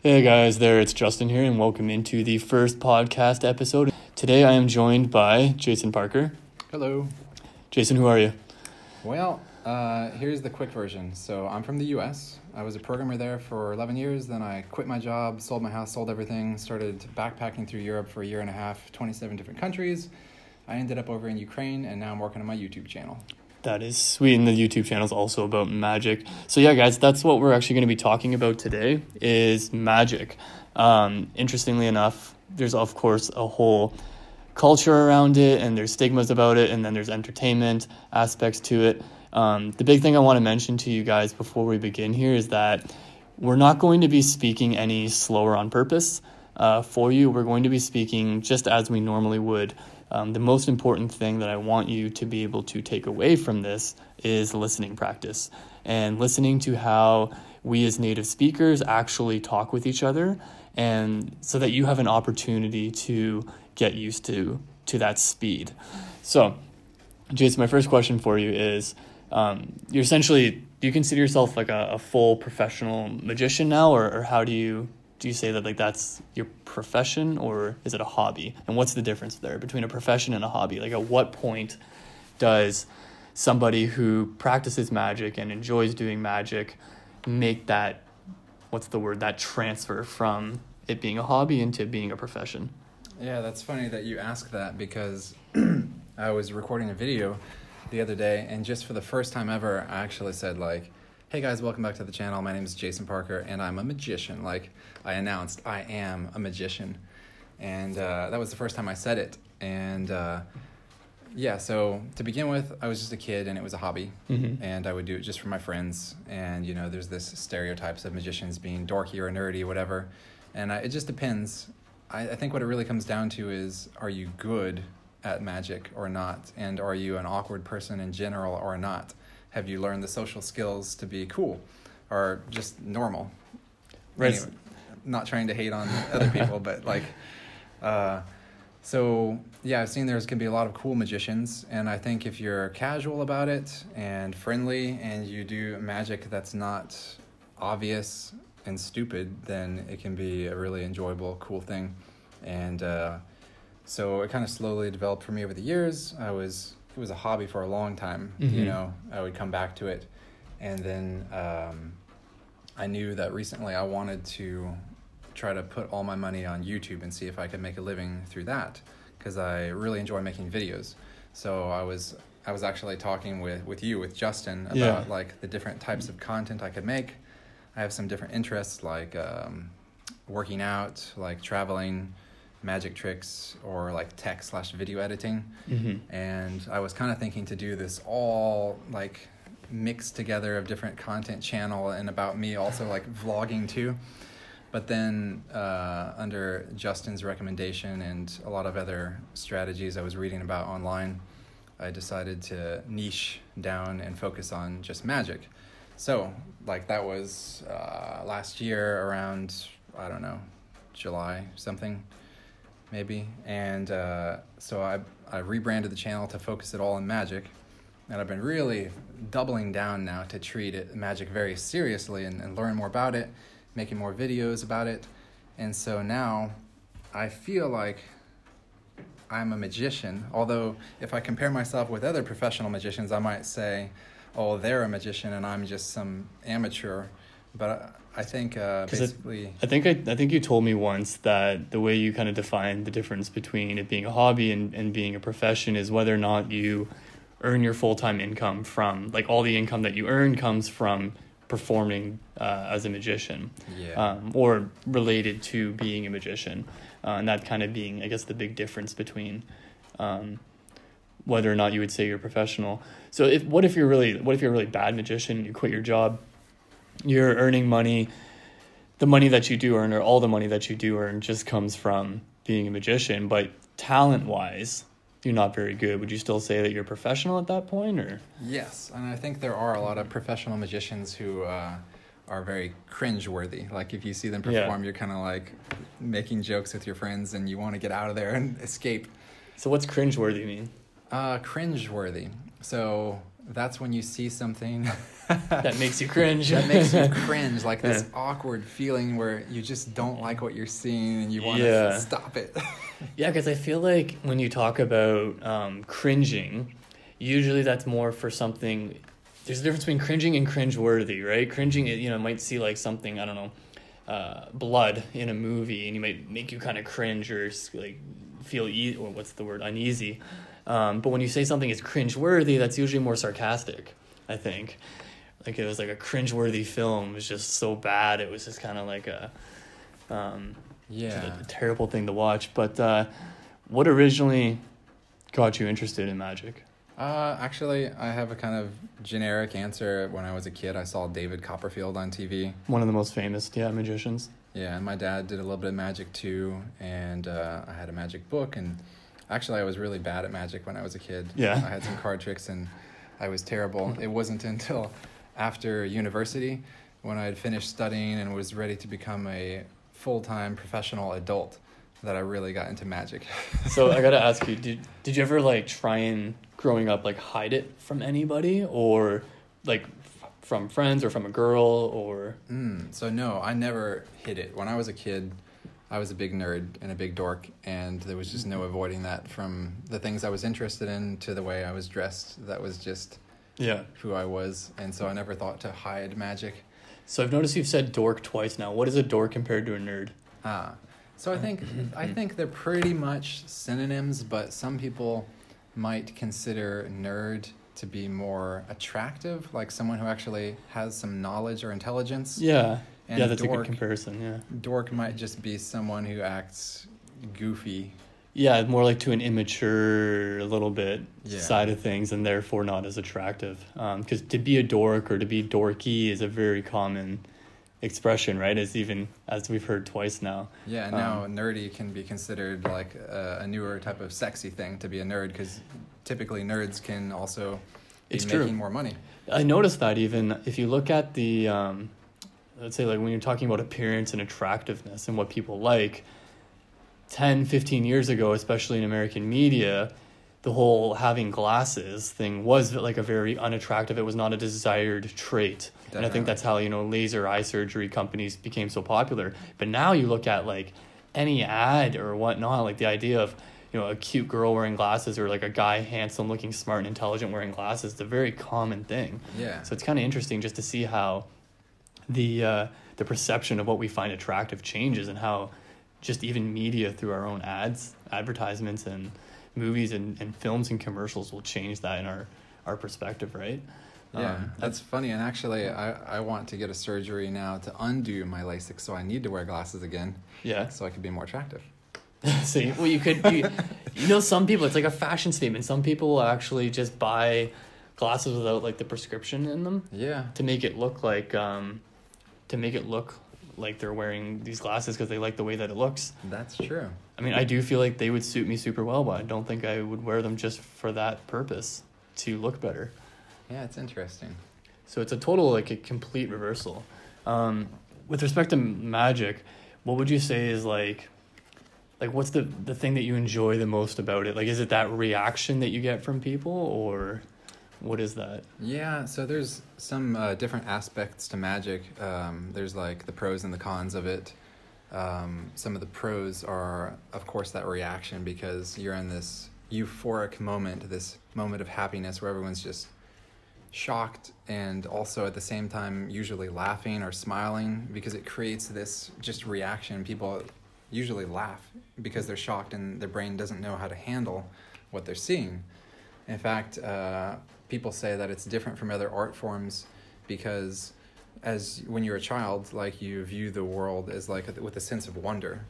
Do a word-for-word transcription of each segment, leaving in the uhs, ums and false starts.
Hey guys, there, it's Justin here, and welcome into the first podcast episode. Today I am joined by Jason Parker. Hello. Jason, who are you? Well, uh, here's the quick version. So I'm from the U S. I was a programmer there for eleven years. Then I quit my job, sold my house, sold everything, started backpacking through Europe for a year and a half, twenty-seven different countries. I ended up over in Ukraine, and now I'm working on my YouTube channel. That is sweet, and the YouTube channel is also about magic. So yeah, guys, that's what we're actually going to be talking about today, is magic. Um, interestingly enough, there's of course a whole culture around it, and there's stigmas about it, and then there's entertainment aspects to it. Um, the big thing I want to mention to you guys before we begin here is that we're not going to be speaking any slower on purpose uh, for you. We're going to be speaking just as we normally would. Um, the most important thing that I want you to be able to take away from this is listening practice and listening to how we as native speakers actually talk with each other, and so that you have an opportunity to get used to to that speed. So, Jason, my first question for you is, um, you're essentially, do you consider yourself like a, a full professional magician now, or, or how do you do you say that like that's your profession, or is it a hobby? And what's the difference there between a profession and a hobby? Like, at what point does somebody who practices magic and enjoys doing magic make that, what's the word, that transfer from it being a hobby into being a profession? Yeah, that's funny that you ask that, because I was recording a video the other day, and just for the first time ever, I actually said, like, hey guys, welcome back to the channel. My name is Jason Parker, and I'm a magician. Like, I announced I am a magician. And uh, that was the first time I said it. And uh, yeah, so to begin with, I was just a kid, and it was a hobby. Mm-hmm. And I would do it just for my friends. And, you know, there's this stereotypes of magicians being dorky or nerdy or whatever. And I, it just depends. I, I think what it really comes down to is, are you good at magic or not? And are you an awkward person in general or not? Have you learned the social skills to be cool or just normal? Right. Anyway, not trying to hate on other people, but like, uh, so yeah, I've seen there's going to be a lot of cool magicians. And I think if you're casual about it and friendly, and you do magic that's not obvious and stupid, then it can be a really enjoyable, cool thing. And uh, so it kind of slowly developed for me over the years. I was... It was a hobby for a long time, mm-hmm. you know, I would come back to it. And then um, I knew that recently I wanted to try to put all my money on YouTube and see if I could make a living through that, because I really enjoy making videos. So I was I was actually talking with, with you, with Justin, about yeah. like the different types of content I could make. I have some different interests, like um, working out, like traveling, magic tricks, or like tech slash video editing. Mm-hmm. And I was kind of thinking to do this all like mixed together of different content channel, and about me also like vlogging too. But then uh, under Justin's recommendation and a lot of other strategies I was reading about online, I decided to niche down and focus on just magic. So like that was uh, last year around, I don't know, July something, maybe. And uh, so I I rebranded the channel to focus it all on magic. And I've been really doubling down now to treat it magic very seriously, and, and learn more about it, making more videos about it. And so now I feel like I'm a magician. Although if I compare myself with other professional magicians, I might say, oh, they're a magician and I'm just some amateur. But I think uh, basically... I, I think I, I think you told me once that the way you kind of define the difference between it being a hobby and, and being a profession is whether or not you earn your full-time income from, like, all the income that you earn comes from performing uh, as a magician, yeah. um, or related to being a magician. Uh, and that kind of being, I guess, the big difference between um, whether or not you would say you're professional. So if what if you're really what if you're a really bad magician, you quit your job, you're earning money, the money that you do earn, or all the money that you do earn, just comes from being a magician, but talent-wise, you're not very good. Would you still say that you're a professional at that point, or? Yes, and I think there are a lot of professional magicians who uh, are very cringe-worthy. Like, if you see them perform, yeah. you're kind of like making jokes with your friends, and you want to get out of there and escape. So what's cringe-worthy mean? Uh, cringe-worthy. So that's when you see something that makes you cringe. That makes you cringe, like this Yeah. awkward feeling where you just don't like what you're seeing and you want to Yeah. stop it. Yeah, because I feel like when you talk about um, cringing, usually that's more for something. There's a difference between cringing and cringeworthy, right? Cringing, you know, might see like something, I don't know, uh, blood in a movie, and you might make you kind of cringe or like feel e- or what's the word, uneasy. Um, but when you say something is cringeworthy, that's usually more sarcastic, I think. Like it was like a cringeworthy film. It was just so bad. It was just kind of like a, um, Yeah. a terrible thing to watch. But uh, what originally got you interested in magic? Uh, actually, I have a kind of generic answer. When I was a kid, I saw David Copperfield on T V. One of the most famous, yeah, magicians. Yeah, and my dad did a little bit of magic too, and uh, I had a magic book. And actually, I was really bad at magic when I was a kid. Yeah. I had some card tricks, and I was terrible. It wasn't until after university, when I had finished studying and was ready to become a full-time professional adult, that I really got into magic. So I gotta ask you, did did you ever like try and growing up like hide it from anybody, or like f- from friends or from a girl, or Mm, so no, I never hid it. When I was a kid, I was a big nerd and a big dork, and there was just no avoiding that. From the things I was interested in to the way I was dressed, that was just yeah? who I was, and so I never thought to hide magic. So I've noticed you've said dork twice now. What is a dork compared to a nerd? Ah, so I think I think they're pretty much synonyms, but some people might consider nerd to be more attractive, like someone who actually has some knowledge or intelligence. Yeah, And yeah, that's a dork- good comparison. Yeah, Dork might just be someone who acts goofy. yeah, more like to an immature, a little bit Yeah. side of things, and therefore not as attractive. Because to be a dork or to be dorky is a very common expression, right? As even as we've heard twice now. Yeah, and now Um, nerdy can be considered like a, a newer type of sexy thing to be a nerd, because typically nerds can also be It's making true. more money. I noticed that even if you look at the, um, let's say like when you're talking about appearance and attractiveness and what people like, ten, fifteen years ago, especially in American media, the whole having glasses thing was like a very unattractive, it was not a desired trait. And I Definitely. think that's how, you know, laser eye surgery companies became so popular. But now you look at like any ad or whatnot, like the idea of, you know, a cute girl wearing glasses or like a guy handsome looking smart and intelligent wearing glasses, it's a very common thing. Yeah. So it's kind of interesting just to see how the uh, the perception of what we find attractive changes, and how just even media through our own ads, advertisements and movies and, and films and commercials will change that in our, our perspective, right? Yeah, Um, that's funny. And actually, I, I want to get a surgery now to undo my LASIK, so I need to wear glasses again yeah. so I can be more attractive. So you, well, you could, you, you know, some people, it's like a fashion statement. Some people will actually just buy glasses without like the prescription in them Yeah. to make it look like, um, to make it look like they're wearing these glasses because they like the way that it looks. That's true. I mean, I do feel like they would suit me super well, but I don't think I would wear them just for that purpose, to look better. Yeah, it's interesting. So it's a total, like a complete reversal. Um, with respect to magic, what would you say is like, like what's the, the thing that you enjoy the most about it? Like, is it that reaction that you get from people, or what is that? Yeah, so there's some uh, different aspects to magic. Um, there's like the pros and the cons of it. Um, some of the pros are, of course, that reaction, because you're in this euphoric moment, this moment of happiness where everyone's just shocked and also at the same time usually laughing or smiling, because it creates this just reaction. People usually laugh because they're shocked and their brain doesn't know how to handle what they're seeing. In fact, uh, people say that it's different from other art forms because as when you're a child, like you view the world as like a, with a sense of wonder,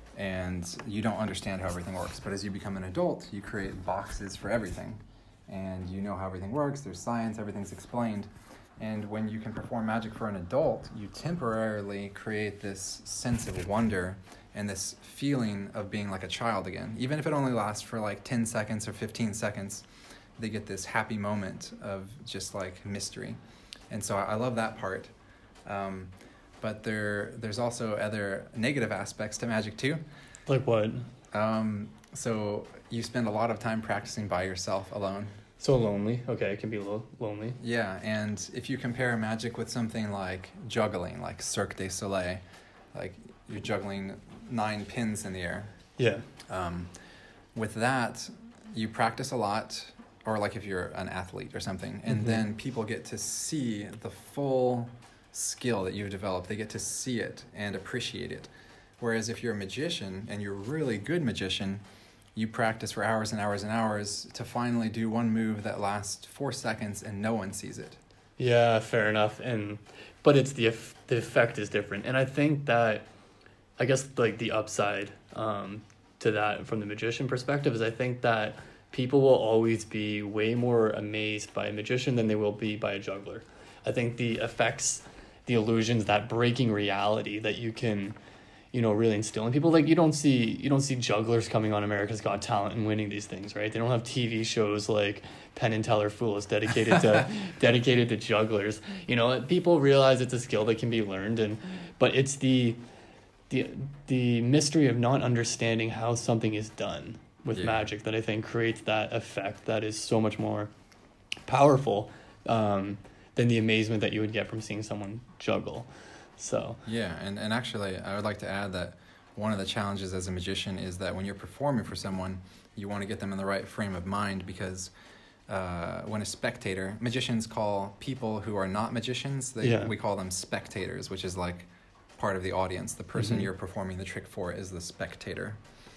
and you don't understand how everything works. But as you become an adult, you create boxes for everything, and you know how everything works. There's science, everything's explained. And when you can perform magic for an adult, you temporarily create this sense of wonder and this feeling of being like a child again. Even if it only lasts for like ten seconds or fifteen seconds, they get this happy moment of just like mystery. And so I, I love that part. Um, but there, there's also other negative aspects to magic too. Like what? Um, so you spend a lot of time practicing by yourself alone. So lonely. Okay, it can be lo- lonely. Yeah, and if you compare magic with something like juggling, like Cirque du Soleil, like you're juggling nine pins in the air. Yeah. Um, with that, you practice a lot, or like if you're an athlete or something, and Mhm. then people get to see the full skill that you've developed. They get to see it and appreciate it. Whereas if you're a magician and you're a really good magician, you practice for hours and hours and hours to finally do one move that lasts four seconds and no one sees it. Yeah, fair enough. And but it's the eff- the effect is different, and I think that I guess like the upside um, to that from the magician perspective is I think that people will always be way more amazed by a magician than they will be by a juggler. I think the effects, the illusions, that breaking reality that you can, you know, really instill in people. Like you don't see you don't see jugglers coming on America's Got Talent and winning these things, right? They don't have T V shows like Penn and Teller Fools dedicated to dedicated to jugglers. You know, people realize it's a skill that can be learned, and but it's the the the mystery of not understanding how something is done with Yeah. magic that I think creates that effect that is so much more powerful um, than the amazement that you would get from seeing someone juggle. So Yeah, and, and actually, I would like to add that one of the challenges as a magician is that when you're performing for someone, you want to get them in the right frame of mind because uh, when a spectator, magicians call people who are not magicians, they, Yeah. we call them spectators, which is like part of the audience. The person Mhm. you're performing the trick for is the spectator.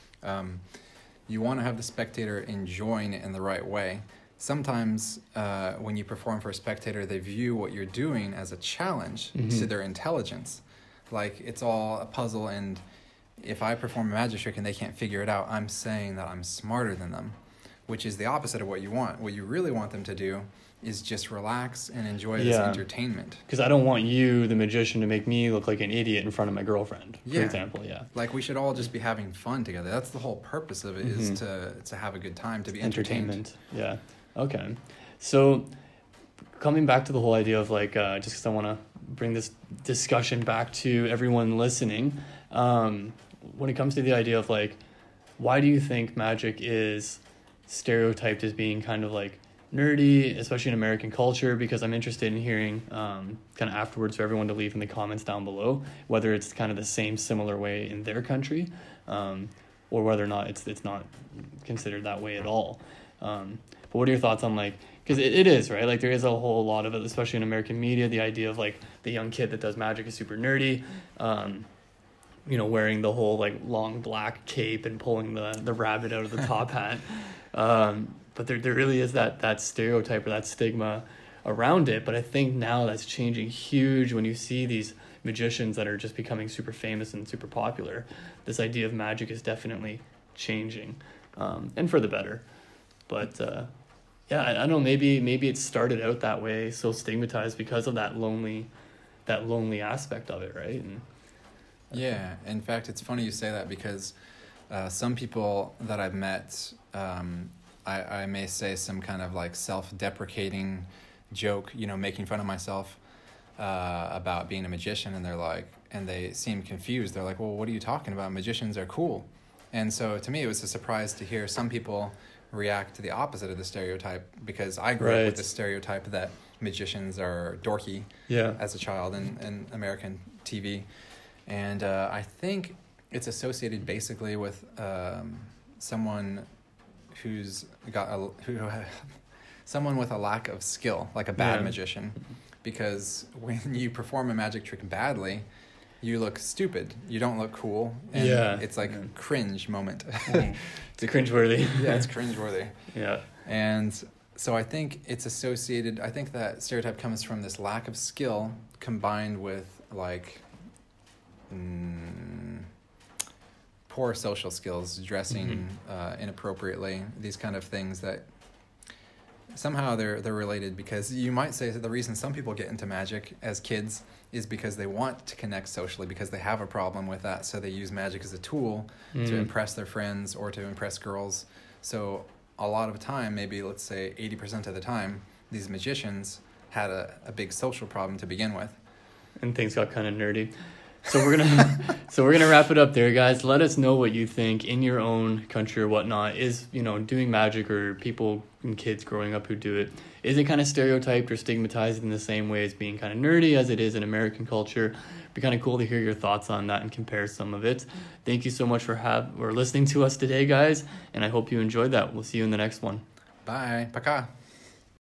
Um, you want to have the spectator enjoying it in the right way. Sometimes uh, when you perform for a spectator, they view what you're doing as a challenge Mhm. to their intelligence. Like it's all a puzzle, and if I perform a magic trick and they can't figure it out, I'm saying that I'm smarter than them, which is the opposite of what you want. What you really want them to do is just relax and enjoy this Yeah. entertainment. because I don't want you, the magician, to make me look like an idiot in front of my girlfriend, for Yeah. example. Yeah. Like we should all just be having fun together. That's the whole purpose of it, is Mhm. to to have a good time, to be entertained. Entertainment. Yeah. Okay. So coming back to the whole idea of like, uh, just because I want to bring this discussion back to everyone listening, um, when it comes to the idea of like, why do you think magic is stereotyped as being kind of like nerdy, especially in American culture? Because I'm interested in hearing um, kind of afterwards for everyone to leave in the comments down below, whether it's kind of the same similar way in their country, um, or whether or not it's it's not considered that way at all. Um, but what are your thoughts on like, because it, it is, right? Like there is a whole lot of it, especially in American media, the idea of like the young kid that does magic is super nerdy, um, you know, wearing the whole like long black cape and pulling the, the rabbit out of the top hat. Um, but there, there really is that, that stereotype or that stigma around it. But I think now that's changing huge when you see these magicians that are just becoming super famous and super popular. This idea of magic is definitely changing, um, and for the better. But uh, yeah, I, I don't know. Maybe maybe it started out that way, so stigmatized because of that lonely, that lonely aspect of it, right? And Yeah, in fact, it's funny you say that because uh, some people that I've met, um, I, I may say some kind of like self-deprecating joke, you know, making fun of myself uh, about being a magician, and they're like, and they seem confused. They're like, well, what are you talking about? Magicians are cool. And so to me, it was a surprise to hear some people react to the opposite of the stereotype, because I grew Right. up with the stereotype that magicians are dorky yeah, as a child in, in American T V. And uh, I think it's associated basically with um, someone who's got a, who someone with a lack of skill, like a bad Yeah. magician, because when you perform a magic trick badly, you look stupid. You don't look cool. And Yeah. it's like Yeah. cringe moment. Mhm. It's cringeworthy. Yeah, it's cringeworthy. Yeah. And so I think it's associated, I think that stereotype comes from this lack of skill combined with like mm, poor social skills, dressing uh, inappropriately, these kind of things that somehow they're they're related, because you might say that the reason some people get into magic as kids is because they want to connect socially, because they have a problem with that, so they use magic as a tool to Mm. impress their friends or to impress girls. So a lot of time, maybe let's say eighty percent of the time, these magicians had a, a big social problem to begin with. And things got kind of nerdy. So we're gonna so we're gonna wrap it up there, guys. Let us know what you think in your own country or whatnot. Is, you know, doing magic, or people and kids growing up who do it, is it kind of stereotyped or stigmatized in the same way as being kind of nerdy as it is in American culture? It'd be kind of cool to hear your thoughts on that and compare some of it. Thank you so much for have or listening to us today, guys, and I hope you enjoyed that. We'll see you in the next one. Bye. Пока.